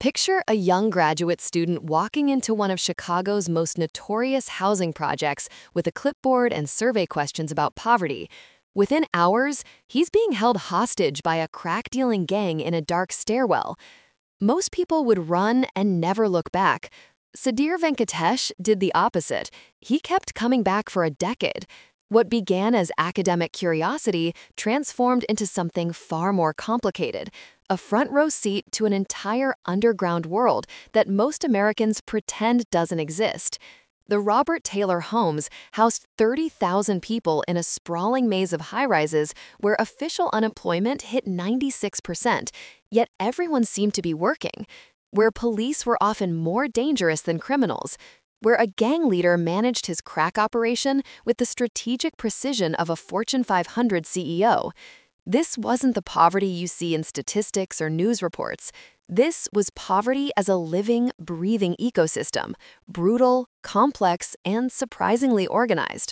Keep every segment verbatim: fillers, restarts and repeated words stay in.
Picture a young graduate student walking into one of Chicago's most notorious housing projects with a clipboard and survey questions about poverty. Within hours, he's being held hostage by a crack-dealing gang in a dark stairwell. Most people would run and never look back. Sudhir Venkatesh did the opposite. He kept coming back for a decade. What began as academic curiosity transformed into something far more complicated, a front-row seat to an entire underground world that most Americans pretend doesn't exist. The Robert Taylor homes housed thirty thousand people in a sprawling maze of high-rises where official unemployment hit ninety-six percent, yet everyone seemed to be working, where police were often more dangerous than criminals, where a gang leader managed his crack operation with the strategic precision of a Fortune five hundred C E O. This wasn't the poverty you see in statistics or news reports. This was poverty as a living, breathing ecosystem, brutal, complex, and surprisingly organized.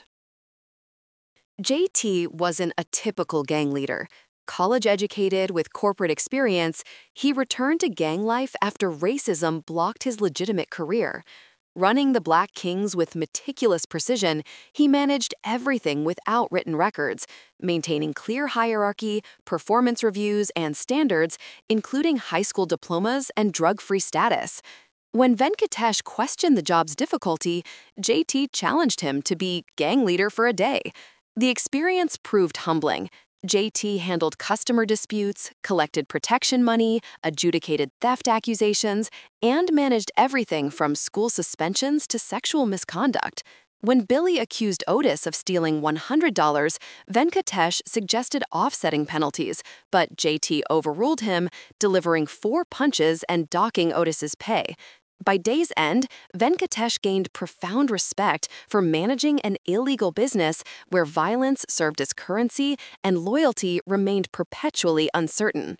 J T wasn't a typical gang leader. College-educated with corporate experience, he returned to gang life after racism blocked his legitimate career. Running the Black Kings with meticulous precision, he managed everything without written records, maintaining clear hierarchy, performance reviews, and standards, including high school diplomas and drug-free status. When Venkatesh questioned the job's difficulty, J T challenged him to be gang leader for a day. The experience proved humbling. J T handled customer disputes, collected protection money, adjudicated theft accusations, and managed everything from school suspensions to sexual misconduct. When Billy accused Otis of stealing one hundred dollars, Venkatesh suggested offsetting penalties, but J T overruled him, delivering four punches and docking Otis's pay. By day's end, Venkatesh gained profound respect for managing an illegal business where violence served as currency and loyalty remained perpetually uncertain.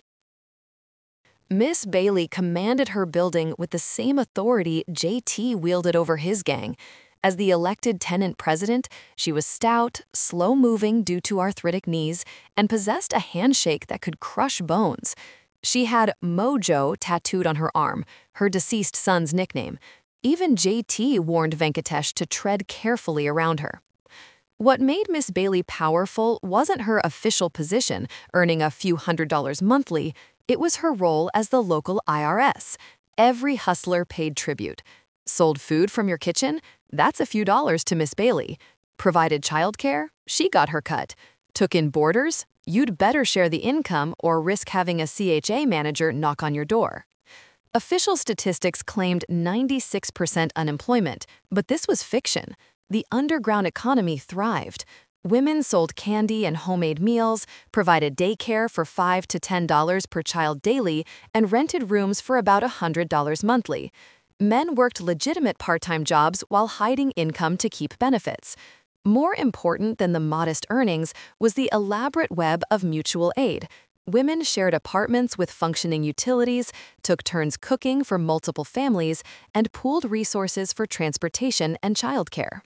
Miss Bailey commanded her building with the same authority J T wielded over his gang. As the elected tenant president, she was stout, slow-moving due to arthritic knees, and possessed a handshake that could crush bones. She had Mojo tattooed on her arm, her deceased son's nickname. Even J T warned Venkatesh to tread carefully around her. What made Miss Bailey powerful wasn't her official position, earning a few hundred dollars monthly. It was her role as the local I R S. Every hustler paid tribute. Sold food from your kitchen? That's a few dollars to Miss Bailey. Provided childcare? She got her cut. Took in boarders? You'd better share the income or risk having a C H A manager knock on your door. Official statistics claimed ninety-six percent unemployment, but this was fiction. The underground economy thrived. Women sold candy and homemade meals, provided daycare for five to ten dollars per child daily, and rented rooms for about one hundred dollars monthly. Men worked legitimate part-time jobs while hiding income to keep benefits. More important than the modest earnings was the elaborate web of mutual aid. Women shared apartments with functioning utilities, took turns cooking for multiple families, and pooled resources for transportation and childcare.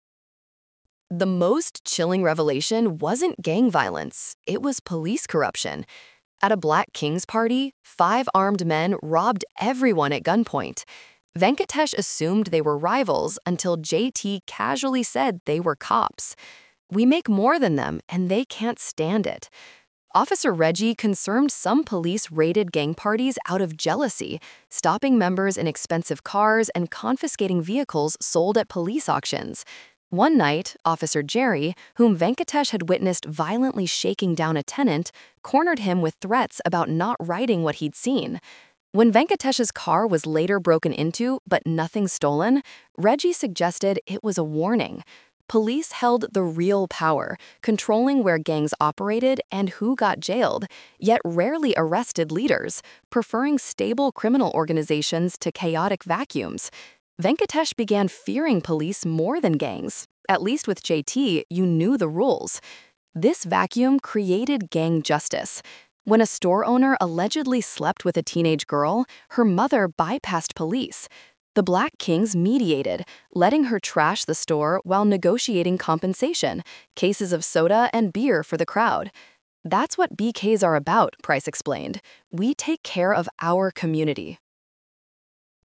The most chilling revelation wasn't gang violence, it was police corruption. At a Black Kings party, five armed men robbed everyone at gunpoint. Venkatesh assumed they were rivals until J T casually said they were cops. We make more than them, and they can't stand it. Officer Reggie confirmed some police raided gang parties out of jealousy, stopping members in expensive cars and confiscating vehicles sold at police auctions. One night, Officer Jerry, whom Venkatesh had witnessed violently shaking down a tenant, cornered him with threats about not writing what he'd seen. When Venkatesh's car was later broken into but nothing stolen, Reggie suggested it was a warning. Police held the real power, controlling where gangs operated and who got jailed, yet rarely arrested leaders, preferring stable criminal organizations to chaotic vacuums. Venkatesh began fearing police more than gangs. At least with J T, you knew the rules. This vacuum created gang justice. When a store owner allegedly slept with a teenage girl, her mother bypassed police. The Black Kings mediated, letting her trash the store while negotiating compensation, cases of soda and beer for the crowd. That's what B Ks are about, Price explained. We take care of our community.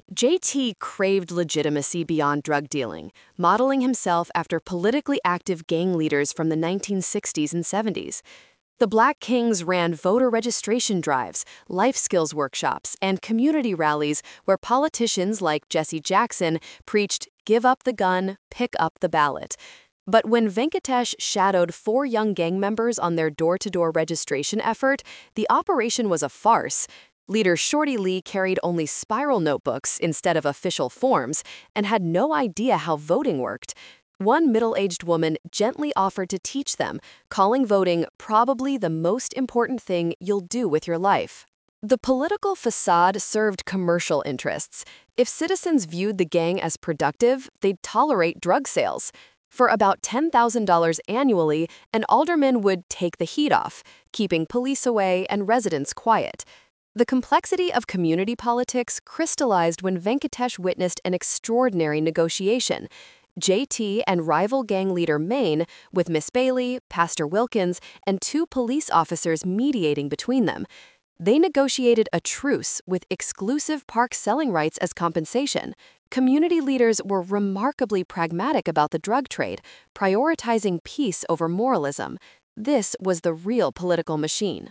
J T craved legitimacy beyond drug dealing, modeling himself after politically active gang leaders from the nineteen sixties and seventies. The Black Kings ran voter registration drives, life skills workshops, and community rallies where politicians like Jesse Jackson preached, "Give up the gun, pick up the ballot." But when Venkatesh shadowed four young gang members on their door-to-door registration effort, the operation was a farce. Leader Shorty Lee carried only spiral notebooks instead of official forms and had no idea how voting worked. One middle-aged woman gently offered to teach them, calling voting probably the most important thing you'll do with your life. The political facade served commercial interests. If citizens viewed the gang as productive, they'd tolerate drug sales. For about ten thousand dollars annually, an alderman would take the heat off, keeping police away and residents quiet. The complexity of community politics crystallized when Venkatesh witnessed an extraordinary negotiation. J T and rival gang leader Maine, with Miss Bailey, Pastor Wilkins, and two police officers mediating between them. They negotiated a truce with exclusive park selling rights as compensation. Community leaders were remarkably pragmatic about the drug trade, prioritizing peace over moralism. This was the real political machine.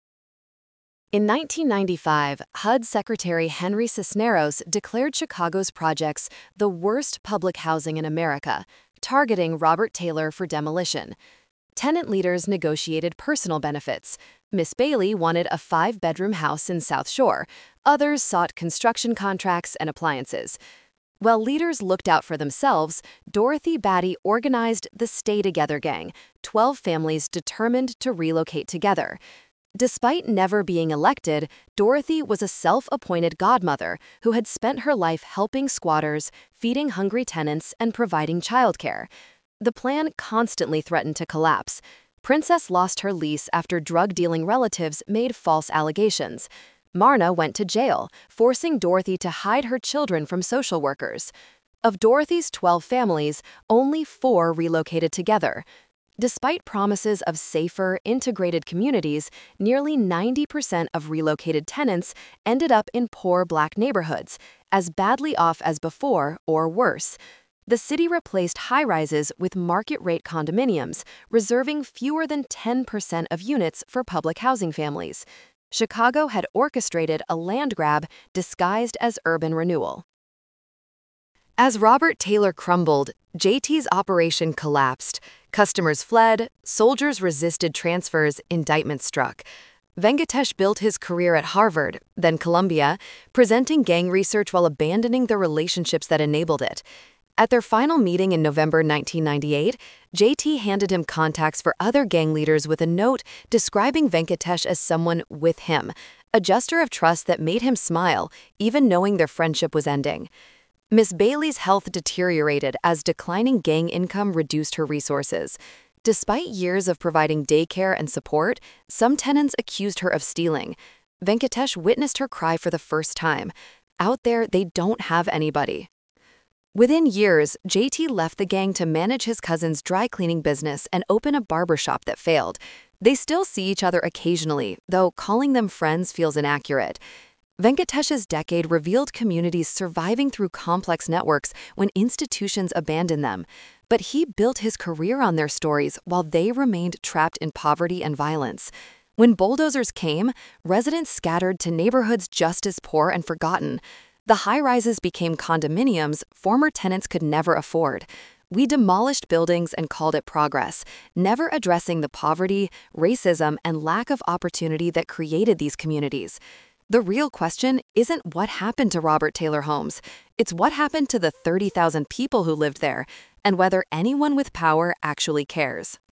In nineteen ninety-five, H U D Secretary Henry Cisneros declared Chicago's projects the worst public housing in America, targeting Robert Taylor for demolition. Tenant leaders negotiated personal benefits. Miss Bailey wanted a five-bedroom house in South Shore. Others sought construction contracts and appliances. While leaders looked out for themselves, Dorothy Batty organized the Stay Together Gang, twelve families determined to relocate together. Despite never being elected, Dorothy was a self-appointed godmother who had spent her life helping squatters, feeding hungry tenants, and providing childcare. The plan constantly threatened to collapse. Princess lost her lease after drug-dealing relatives made false allegations. Marna went to jail, forcing Dorothy to hide her children from social workers. Of Dorothy's twelve families, only four relocated together. Despite promises of safer, integrated communities, nearly ninety percent of relocated tenants ended up in poor Black neighborhoods, as badly off as before or worse. The city replaced high-rises with market-rate condominiums, reserving fewer than ten percent of units for public housing families. Chicago had orchestrated a land grab disguised as urban renewal. As Robert Taylor crumbled, J T's operation collapsed. Customers fled, soldiers resisted transfers, indictments struck. Venkatesh built his career at Harvard, then Columbia, presenting gang research while abandoning the relationships that enabled it. At their final meeting in November nineteen ninety-eight, J T handed him contacts for other gang leaders with a note describing Venkatesh as someone with him, a gesture of trust that made him smile, even knowing their friendship was ending. Miss Bailey's health deteriorated as declining gang income reduced her resources. Despite years of providing daycare and support, some tenants accused her of stealing. Venkatesh witnessed her cry for the first time. Out there, they don't have anybody. Within years, J T left the gang to manage his cousin's dry cleaning business and open a barbershop that failed. They still see each other occasionally, though calling them friends feels inaccurate. Venkatesh's decade revealed communities surviving through complex networks when institutions abandoned them. But he built his career on their stories while they remained trapped in poverty and violence. When bulldozers came, residents scattered to neighborhoods just as poor and forgotten. The high-rises became condominiums former tenants could never afford. We demolished buildings and called it progress, never addressing the poverty, racism, and lack of opportunity that created these communities. The real question isn't what happened to Robert Taylor homes. It's what happened to the thirty thousand people who lived there, and whether anyone with power actually cares.